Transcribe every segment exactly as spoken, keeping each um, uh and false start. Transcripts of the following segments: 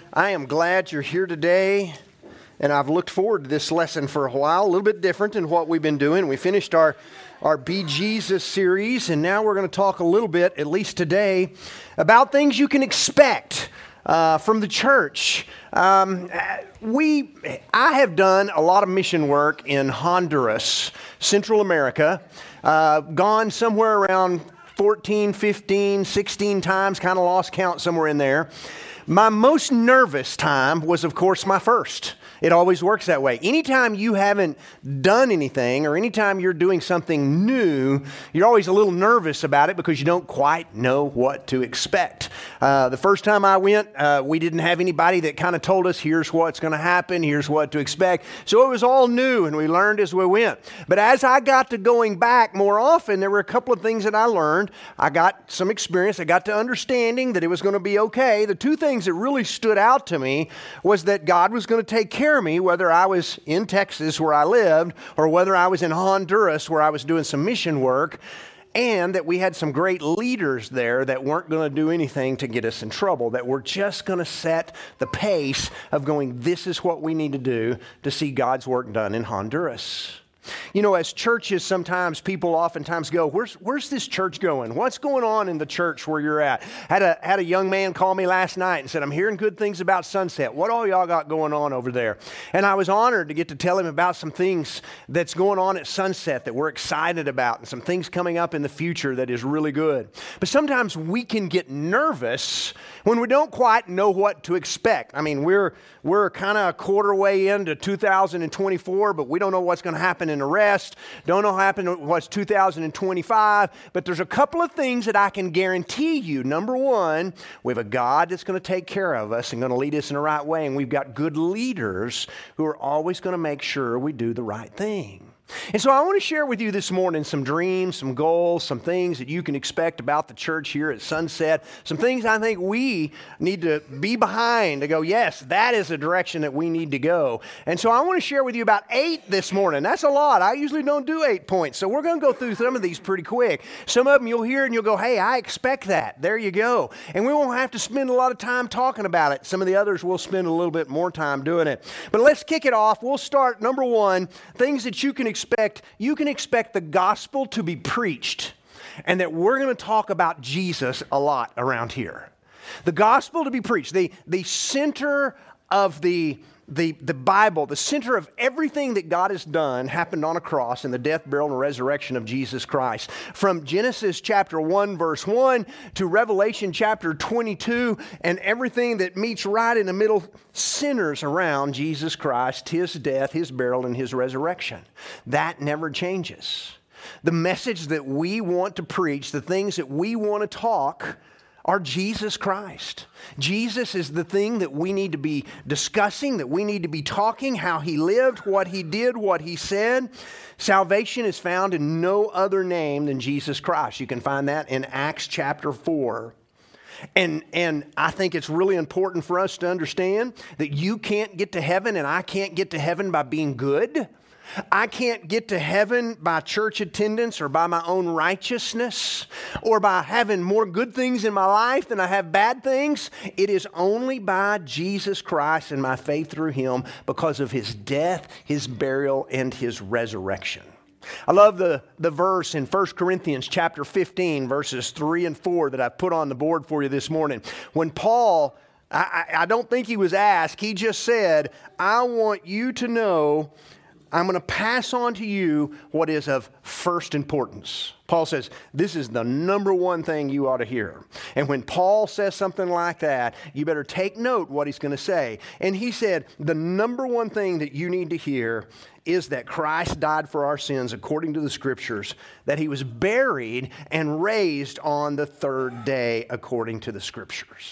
I am glad you're here today, and I've looked forward to this lesson for a while, a little bit different than what we've been doing. We finished our, our Be Jesus series, and now we're going to talk a little bit, at least today, about things you can expect uh, from the church. Um, we, I have done a lot of mission work in Honduras, Central America, uh, gone somewhere around fourteen, fifteen, sixteen times, kind of lost count somewhere in there. My most nervous time was, of course, my first. It always works that way. Anytime you haven't done anything or anytime you're doing something new, you're always a little nervous about it because you don't quite know what to expect. Uh, the first time I went, uh, we didn't have anybody that kind of told us, here's what's going to happen, here's what to expect. So it was all new and we learned as we went. But as I got to going back more often, there were a couple of things that I learned. I got some experience. I got to understanding that it was going to be okay. The two things that really stood out to me was that God was going to take care of me, whether I was in Texas where I lived or whether I was in Honduras where I was doing some mission work, and that we had some great leaders there that weren't going to do anything to get us in trouble, that were just going to set the pace of going, this is what we need to do to see God's work done in Honduras. You know, as churches, sometimes people oftentimes go, where's where's this church going? What's going on in the church where you're at? Had a had a young man call me last night and said, I'm hearing good things about Sunset. What all y'all got going on over there? And I was honored to get to tell him about some things that's going on at Sunset that we're excited about and some things coming up in the future that is really good. But sometimes we can get nervous when we don't quite know what to expect. I mean, we're we're kind of a quarter way into two thousand twenty-four, but we don't know what's going to happen in the rest. Don't know what happened what's two thousand twenty-five, but there's a couple of things that I can guarantee you. Number one, we have a God that's going to take care of us and going to lead us in the right way, and we've got good leaders who are always going to make sure we do the right thing. And so I want to share with you this morning some dreams, some goals, some things that you can expect about the church here at Sunset, some things I think we need to be behind to go, yes, that is the direction that we need to go. And so I want to share with you about eight this morning. That's a lot. I usually don't do eight points, so we're going to go through some of these pretty quick. Some of them you'll hear and you'll go, hey, I expect that. There you go. And we won't have to spend a lot of time talking about it. Some of the others we'll spend a little bit more time doing it. But let's kick it off. We'll start, number one, things that you can expect. Expect, you can expect the gospel to be preached, and that we're going to talk about Jesus a lot around here. The gospel to be preached, the, the center of the, the, the Bible, the center of everything that God has done happened on a cross in the death, burial, and resurrection of Jesus Christ. From Genesis chapter one, verse one to Revelation chapter twenty-two, and everything that meets right in the middle centers around Jesus Christ, His death, His burial, and His resurrection. That never changes. The message that we want to preach, the things that we want to talk, are Jesus Christ. Jesus is the thing that we need to be discussing, that we need to be talking, how He lived, what He did, what He said. Salvation is found in no other name than Jesus Christ. You can find that in Acts chapter four. And, and I think it's really important for us to understand that you can't get to heaven and I can't get to heaven by being good. I can't get to heaven by church attendance or by my own righteousness or by having more good things in my life than I have bad things. It is only by Jesus Christ and my faith through Him because of His death, His burial, and His resurrection. I love the, the verse in First Corinthians chapter fifteen, verses three and four that I put on the board for you this morning. When Paul, I, I don't think he was asked, he just said, I want you to know, I'm going to pass on to you what is of first importance. Paul says, this is the number one thing you ought to hear. And when Paul says something like that, you better take note what he's going to say. And he said, the number one thing that you need to hear is that Christ died for our sins according to the Scriptures, that He was buried and raised on the third day according to the Scriptures.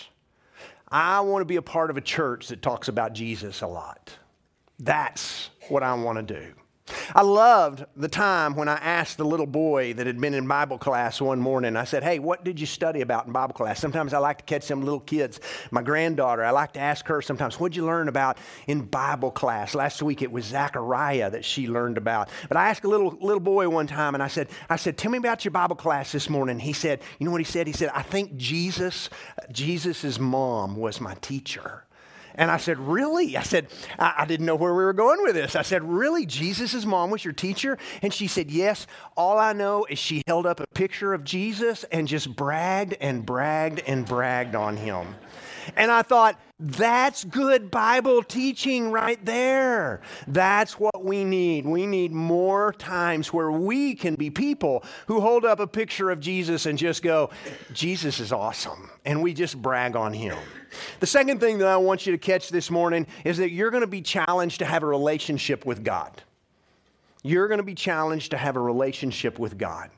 I want to be a part of a church that talks about Jesus a lot. That's what I want to do. I loved the time when I asked the little boy that had been in Bible class one morning. I said, hey, what did you study about in Bible class? Sometimes I like to catch some little kids. My granddaughter, I like to ask her sometimes, what did you learn about in Bible class? Last week it was Zechariah that she learned about. But I asked a little little boy one time, and I said, I said, tell me about your Bible class this morning. He said, you know what he said? He said, I think Jesus, Jesus's mom was my teacher. And I said, really? I said, I, I didn't know where we were going with this. I said, really? Jesus' mom was your teacher? And she said, yes. All I know is she held up a picture of Jesus and just bragged and bragged and bragged on him. And I thought, that's good Bible teaching right there. That's what we need. We need more times where we can be people who hold up a picture of Jesus and just go, Jesus is awesome. And we just brag on him. The second thing that I want you to catch this morning is that you're going to be challenged to have a relationship with God. You're going to be challenged to have a relationship with God.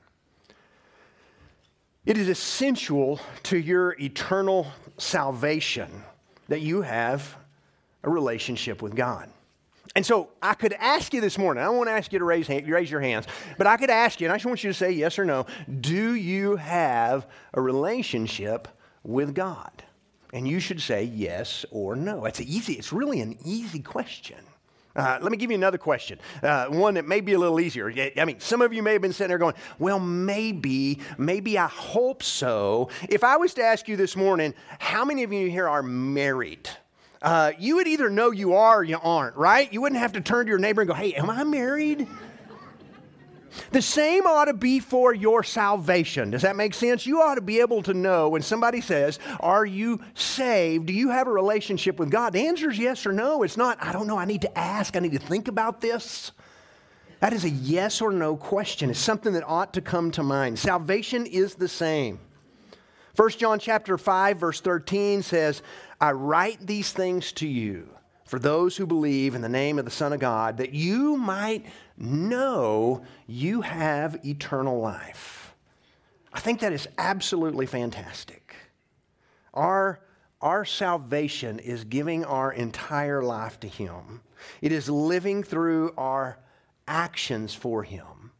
It is essential to your eternal salvation that you have a relationship with God. And so I could ask you this morning, I don't want to ask you to raise, hand, raise your hands, but I could ask you, and I just want you to say yes or no, do you have a relationship with God? And you should say yes or no. It's easy. It's really an easy question. Uh, let me give you another question, uh, one that may be a little easier. I mean, some of you may have been sitting there going, well, maybe, maybe I hope so. If I was to ask you this morning, how many of you here are married? Uh, you would either know you are or you aren't, right? You wouldn't have to turn to your neighbor and go, hey, am I married? The same ought to be for your salvation. Does that make sense? You ought to be able to know when somebody says, are you saved? Do you have a relationship with God? The answer is yes or no. It's not, I don't know, I need to ask, I need to think about this. That is a yes or no question. It's something that ought to come to mind. Salvation is the same. First John chapter five, verse thirteen says, I write these things to you for those who believe in the name of the Son of God, that you might know you have eternal life. I think that is absolutely fantastic. Our, our salvation is giving our entire life to him. It is living through our actions for him.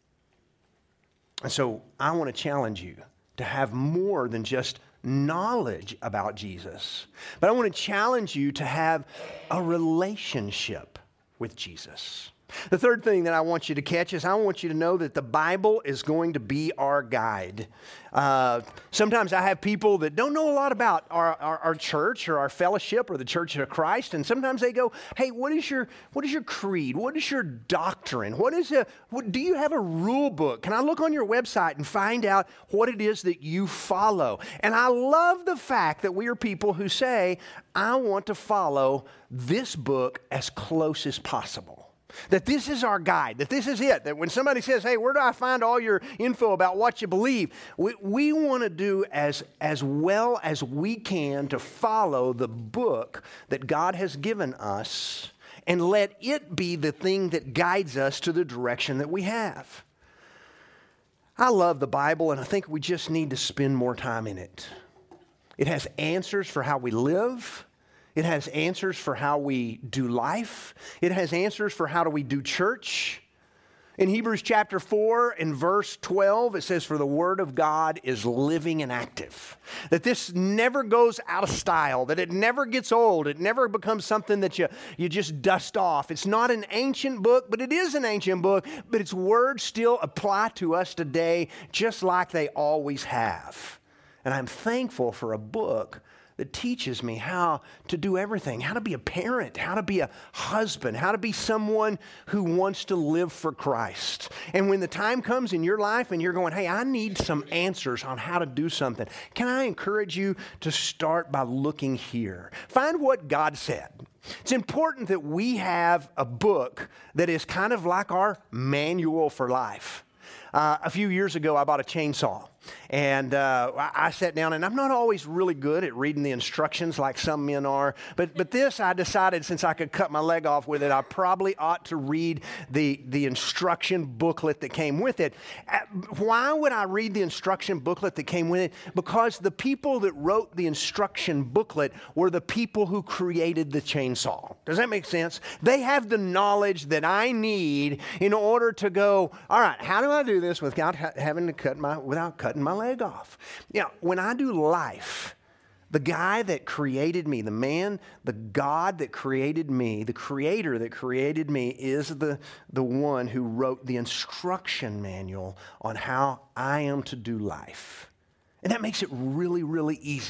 And so I want to challenge you to have more than just knowledge about Jesus. But I want to challenge you to have a relationship with Jesus. The third thing that I want you to catch is I want you to know that the Bible is going to be our guide. Uh, sometimes I have people that don't know a lot about our, our, our church or our fellowship or the Church of Christ, and sometimes they go, hey, what is your what is your creed? What is your doctrine? What is a, what, do you have a rule book? Can I look on your website and find out what it is that you follow? And I love the fact that we are people who say, I want to follow this book as close as possible. That this is our guide, that this is it, that when somebody says, hey, where do I find all your info about what you believe? We, we want to do as, as well as we can to follow the book that God has given us and let it be the thing that guides us to the direction that we have. I love the Bible, and I think we just need to spend more time in it. It has answers for how we live. It has answers for how we do life. It has answers for how do we do church. In Hebrews chapter four and verse twelve, it says, for the word of God is living and active. That this never goes out of style, that it never gets old. It never becomes something that you, you just dust off. It's not an ancient book, but it is an ancient book, but its words still apply to us today just like they always have. And I'm thankful for a book that teaches me how to do everything, how to be a parent, how to be a husband, how to be someone who wants to live for Christ. And when the time comes in your life and you're going, hey, I need some answers on how to do something, can I encourage you to start by looking here? Find what God said. It's important that we have a book that is kind of like our manual for life. Uh, a few years ago, I bought a chainsaw, and uh, I, I sat down, and I'm not always really good at reading the instructions like some men are, but but this, I decided since I could cut my leg off with it, I probably ought to read the, the instruction booklet that came with it. Uh, why would I read the instruction booklet that came with it? Because the people that wrote the instruction booklet were the people who created the chainsaw. Does that make sense? They have the knowledge that I need in order to go, all right, how do I do this without ha- having to cut my, without cutting my leg off? You know, when I do life, the guy that created me, the man, the God that created me, the creator that created me is the, the one who wrote the instruction manual on how I am to do life. And that makes it really, really easy.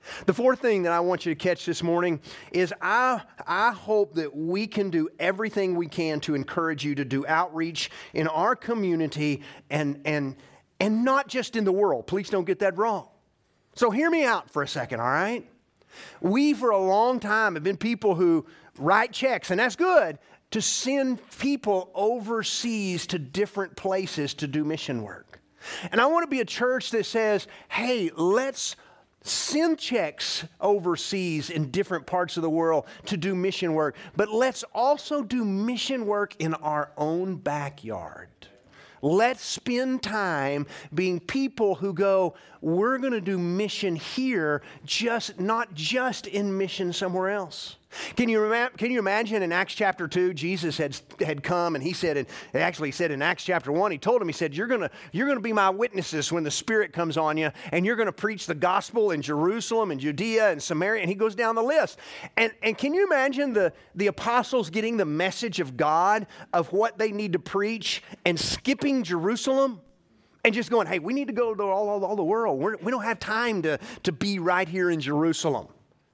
The fourth thing that I want you to catch this morning is I, I hope that we can do everything we can to encourage you to do outreach in our community and, and, and not just in the world. Please don't get that wrong. So hear me out for a second, all right? We, for a long time, have been people who write checks, and that's good, to send people overseas to different places to do mission work. And I want to be a church that says, hey, let's send checks overseas in different parts of the world to do mission work, but let's also do mission work in our own backyard. Let's spend time being people who go, we're going to do mission here, just not just in mission somewhere else. Can you, rem- can you imagine in Acts chapter two, Jesus had, had come and he said, and actually he said in Acts chapter one, he told him, he said, you're going to you're going to be my witnesses when the Spirit comes on you, and you're going to preach the gospel in Jerusalem and Judea and Samaria, and he goes down the list. And, and can you imagine the, the apostles getting the message of God of what they need to preach and skipping Jerusalem? And just going, hey, we need to go to all, all, all the world. We're, we don't have time to, to be right here in Jerusalem.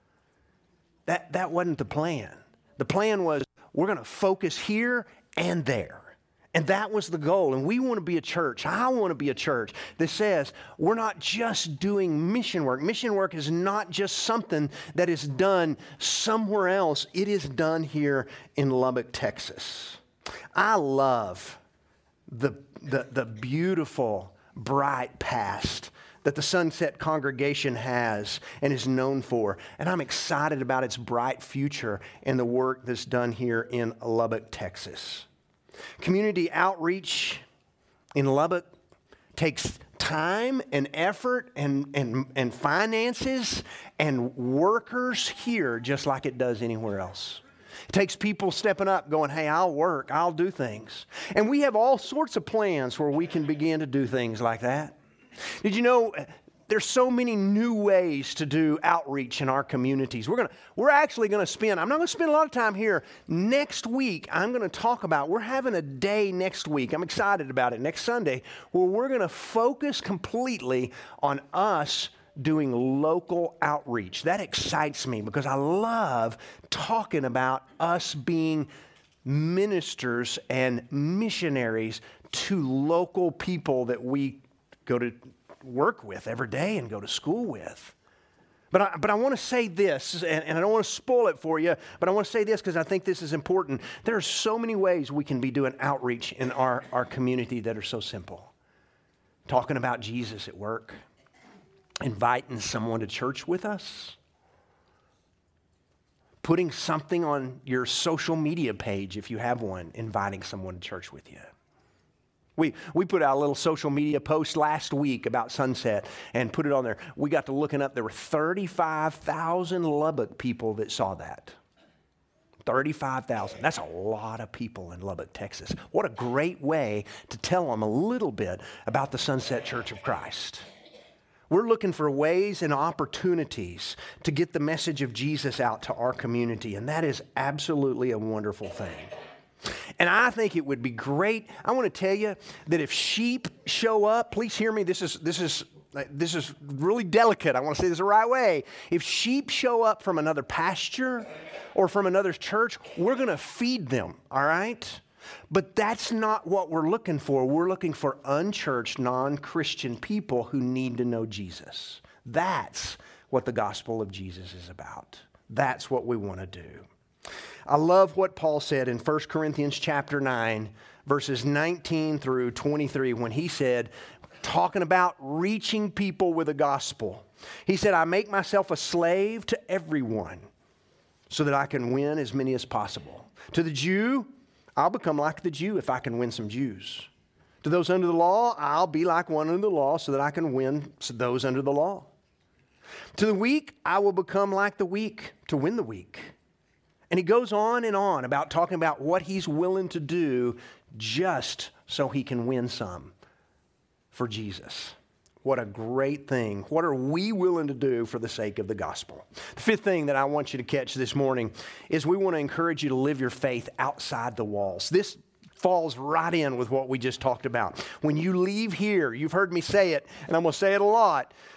That, that wasn't the plan. The plan was we're going to focus here and there. And that was the goal. And we want to be a church. I want to be a church that says we're not just doing mission work. Mission work is not just something that is done somewhere else. It is done here in Lubbock, Texas. I love the, the, the beautiful, bright past that the Sunset congregation has and is known for. And I'm excited about its bright future and the work that's done here in Lubbock, Texas. Community outreach in Lubbock takes time and effort and, and, and finances and workers here just like it does anywhere else. It takes people stepping up going, hey, I'll work, I'll do things. And we have all sorts of plans where we can begin to do things like that. Did you know there's so many new ways to do outreach in our communities? We're gonna, we're actually going to spend, I'm not going to spend a lot of time here. Next week, I'm going to talk about, we're having a day next week. I'm excited about it, next Sunday, where we're going to focus completely on us doing local outreach. That excites me because I love talking about us being ministers and missionaries to local people that we go to work with every day and go to school with. But I, but I want to say this, and, and I don't want to spoil it for you, but I want to say this because I think this is important. There are so many ways we can be doing outreach in our, our community that are so simple. Talking about Jesus at work, inviting someone to church with us, putting something on your social media page if you have one, inviting someone to church with you. We we put out a little social media post last week about Sunset and put it on there. We got to looking up, there were thirty-five thousand Lubbock people that saw that. thirty-five thousand. That's a lot of people in Lubbock, Texas. What a great way to tell them a little bit about the Sunset Church of Christ. We're looking for ways and opportunities to get the message of Jesus out to our community, and that is absolutely a wonderful thing. And I think it would be great. I want to tell you that if sheep show up, please hear me. This is this is this is really delicate. I want to say this the right way. If sheep show up from another pasture or from another church, we're going to feed them, all right? But that's not what we're looking for. We're looking for unchurched, non-Christian people who need to know Jesus. That's what the gospel of Jesus is about. That's what we want to do. I love what Paul said in First Corinthians chapter nine, verses nineteen through twenty-three, when he said, talking about reaching people with the gospel. He said, I make myself a slave to everyone so that I can win as many as possible. To the Jew, I'll become like the Jew if I can win some Jews. To those under the law, I'll be like one under the law so that I can win those under the law. To the weak, I will become like the weak to win the weak. And he goes on and on about talking about what he's willing to do just so he can win some for Jesus. What a great thing. What are we willing to do for the sake of the gospel? The fifth thing that I want you to catch this morning is we want to encourage you to live your faith outside the walls. This falls right in with what we just talked about. When you leave here, you've heard me say it, and I'm going to say it a lot.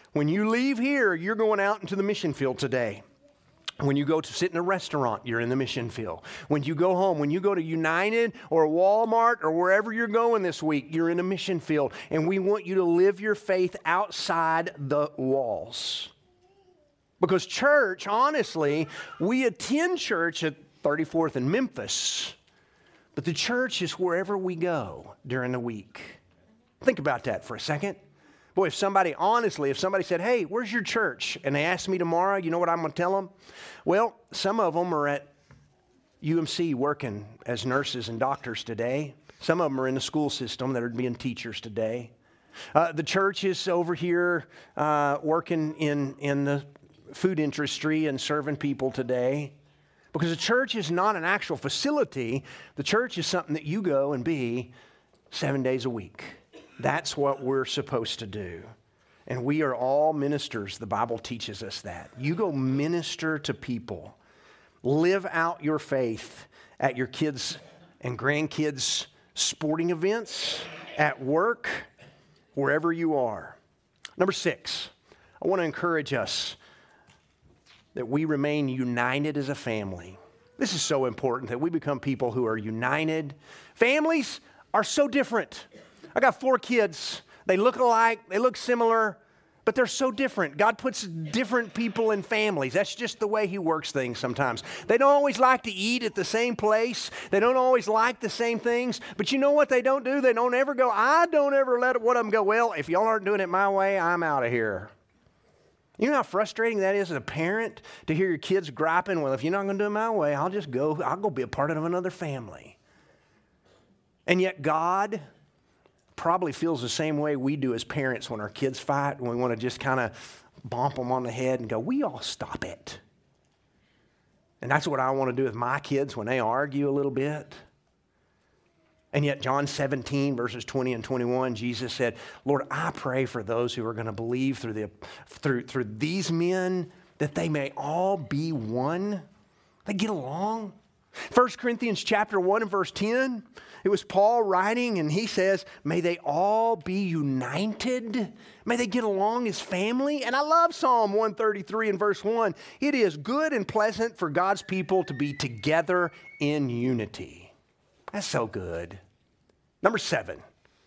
When you leave here, you're going out into the mission field today. When you go to sit in a restaurant, you're in the mission field. When you go home, when you go to United or Walmart or wherever you're going this week, you're in a mission field. And we want you to live your faith outside the walls. Because church, honestly, we attend church at thirty-fourth and Memphis, but the church is wherever we go during the week. Think about that for a second. Boy, if somebody, honestly, if somebody said, hey, where's your church? And they asked me tomorrow, you know what I'm going to tell them? Well, some of them are at U M C working as nurses and doctors today. Some of them are in the school system that are being teachers today. Uh, the church is over here uh, working in, in the food industry and serving people today. Because the church is not an actual facility. The church is something that you go and be seven days a week. That's what we're supposed to do. And we are all ministers. The Bible teaches us that. You go minister to people. Live out your faith at your kids' and grandkids' sporting events, at work, wherever you are. Number six, I want to encourage us that we remain united as a family. This is so important that we become people who are united. Families are so different. I got four kids. They look alike. They look similar, but they're so different. God puts different people in families. That's just the way He works things sometimes. They don't always like to eat at the same place. They don't always like the same things. But you know what they don't do? They don't ever go, I don't ever let one of them go, well, if y'all aren't doing it my way, I'm out of here. You know how frustrating that is as a parent to hear your kids griping, well, if you're not going to do it my way, I'll just go, I'll go be a part of another family. And yet God probably feels the same way we do as parents when our kids fight and we want to just kind of bump them on the head and go, we all stop it. And that's what I want to do with my kids when they argue a little bit. And yet John seventeen, verses twenty and twenty-one, Jesus said, Lord, I pray for those who are going to believe through, the, through, through these men that they may all be one. They get along. First Corinthians chapter one and verse ten, it was Paul writing, and he says, may they all be united. May they get along as family. And I love Psalm one thirty-three and verse one. It is good and pleasant for God's people to be together in unity. That's so good. Number seven,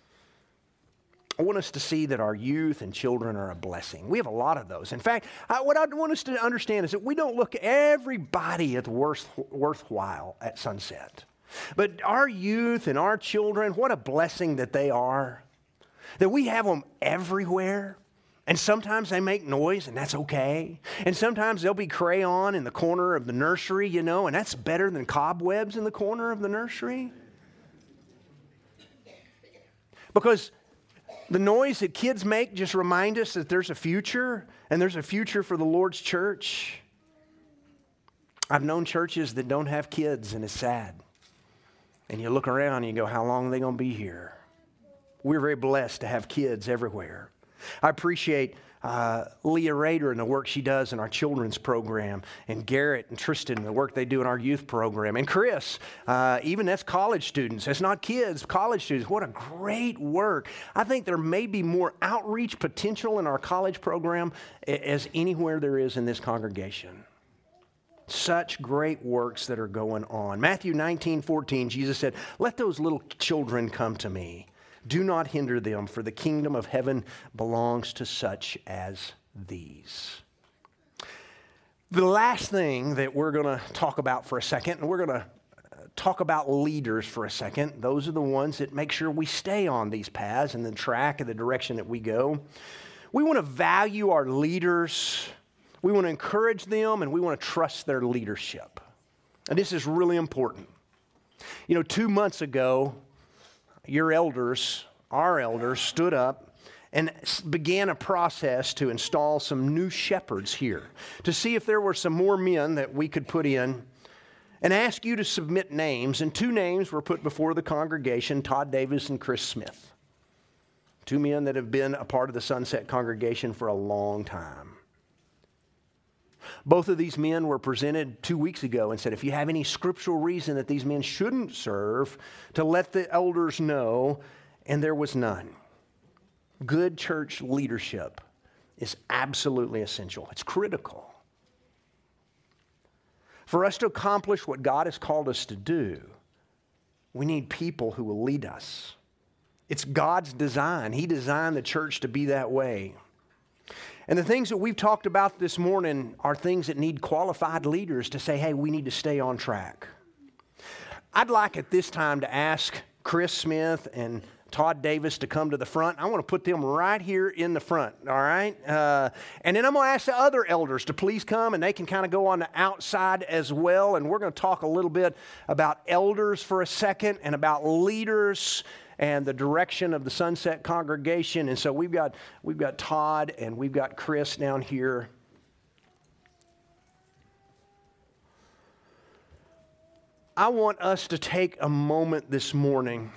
I want us to see that our youth and children are a blessing. We have a lot of those. In fact, I, what I want us to understand is that we don't look at everybody as worth, worthwhile at Sunset. But our youth and our children, what a blessing that they are. That we have them everywhere. And sometimes they make noise, and that's okay. And sometimes they'll be crayon in the corner of the nursery, you know, and that's better than cobwebs in the corner of the nursery. Because the noise that kids make just remind us that there's a future, and there's a future for the Lord's church. I've known churches that don't have kids, and it's sad. And you look around and you go, how long are they going to be here? We're very blessed to have kids everywhere. I appreciate uh, Leah Rader and the work she does in our children's program, and Garrett and Tristan and the work they do in our youth program, and Chris, uh, even that's college students. That's not kids, college students. What a great work. I think there may be more outreach potential in our college program as anywhere there is in this congregation. Such great works that are going on. Matthew nineteen fourteen, Jesus said, let those little children come to me. Do not hinder them, for the kingdom of heaven belongs to such as these. The last thing that we're going to talk about for a second, and we're going to talk about leaders for a second. Those are the ones that make sure we stay on these paths and the track and the direction that we go. We want to value our leaders. We want to encourage them, and we want to trust their leadership. And this is really important. You know, two months ago, your elders, our elders, stood up and began a process to install some new shepherds here to see if there were some more men that we could put in, and ask you to submit names. And two names were put before the congregation, Todd Davis and Chris Smith. Two men that have been a part of the Sunset congregation for a long time. Both of these men were presented two weeks ago and said, if you have any scriptural reason that these men shouldn't serve, to let the elders know, and there was none. Good church leadership is absolutely essential. It's critical. For us to accomplish what God has called us to do, we need people who will lead us. It's God's design. He designed the church to be that way. And the things that we've talked about this morning are things that need qualified leaders to say, hey, we need to stay on track. I'd like at this time to ask Chris Smith and Todd Davis to come to the front. I want to put them right here in the front, all right? Uh, and then I'm going to ask the other elders to please come, and they can kind of go on the outside as well. And we're going to talk a little bit about elders for a second and about leaders and the direction of the Sunset congregation. And so we've got, we've got Todd and we've got Chris down here. I want us to take a moment this morning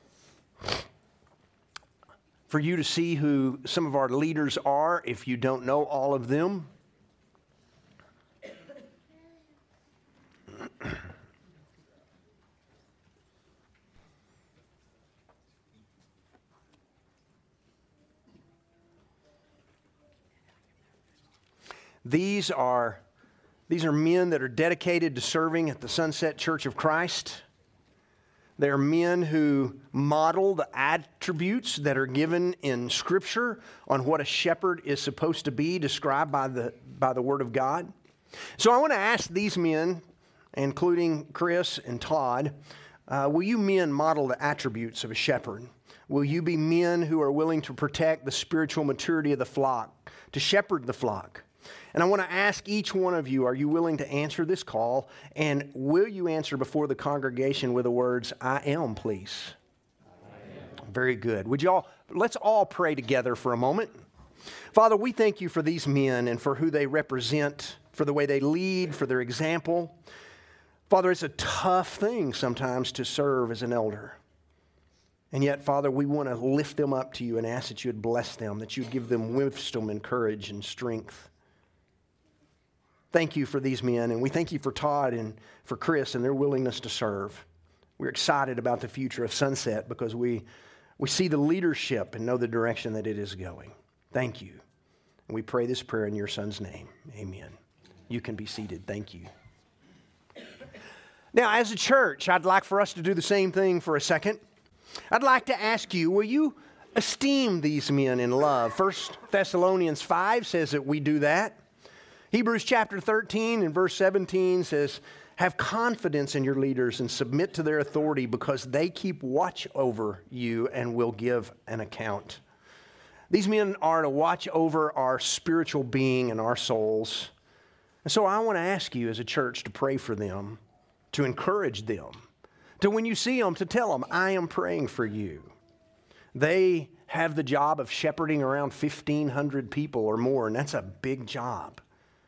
for you to see who some of our leaders are if you don't know all of them. These are, these are men that are dedicated to serving at the Sunset Church of Christ. They're men who model the attributes that are given in Scripture on what a shepherd is supposed to be, described by the, by the Word of God. So I want to ask these men, including Chris and Todd, uh, will you men model the attributes of a shepherd? Will you be men who are willing to protect the spiritual maturity of the flock, to shepherd the flock? And I want to ask each one of you, are you willing to answer this call? And will you answer before the congregation with the words, I am, please? I am. Very good. Would you all, let's all pray together for a moment. Father, we thank you for these men and for who they represent, for the way they lead, for their example. Father, it's a tough thing sometimes to serve as an elder. And yet, Father, we want to lift them up to you and ask that you would bless them, that you'd give them wisdom and courage and strength. Thank you for these men, and we thank you for Todd and for Chris and their willingness to serve. We're excited about the future of Sunset because we, we see the leadership and know the direction that it is going. Thank you. And we pray this prayer in your Son's name. Amen. You can be seated. Thank you. Now, as a church, I'd like for us to do the same thing for a second. I'd like to ask you, will you esteem these men in love? First Thessalonians five says that we do that. Hebrews chapter thirteen and verse seventeen says, have confidence in your leaders and submit to their authority because they keep watch over you and will give an account. These men are to watch over our spiritual being and our souls. And so I want to ask you as a church to pray for them, to encourage them, to when you see them, to tell them, I am praying for you. They have the job of shepherding around fifteen hundred people or more, and that's a big job.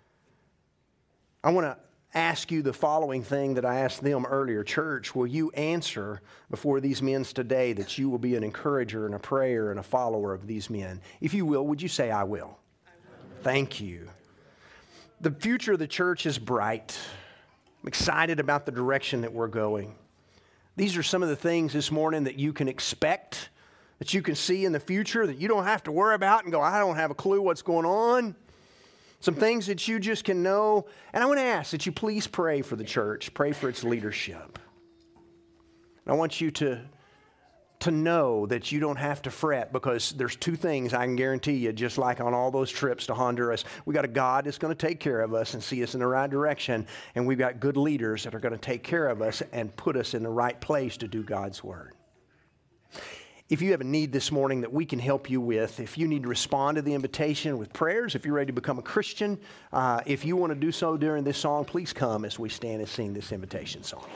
I want to ask you the following thing that I asked them earlier. Church, will you answer before these men today that you will be an encourager and a prayer and a follower of these men? If you will, would you say, I will? I will. Thank you. The future of the church is bright. I'm excited about the direction that we're going. These are some of the things this morning that you can expect, that you can see in the future, that you don't have to worry about and go, I don't have a clue what's going on. Some things that you just can know. And I want to ask that you please pray for the church. Pray for its leadership. And I want you to, to know that you don't have to fret because there's two things I can guarantee you, just like on all those trips to Honduras. We got a God that's going to take care of us and see us in the right direction. And we've got good leaders that are going to take care of us and put us in the right place to do God's word. If you have a need this morning that we can help you with, if you need to respond to the invitation with prayers, if you're ready to become a Christian, uh, if you want to do so during this song, please come as we stand and sing this invitation song.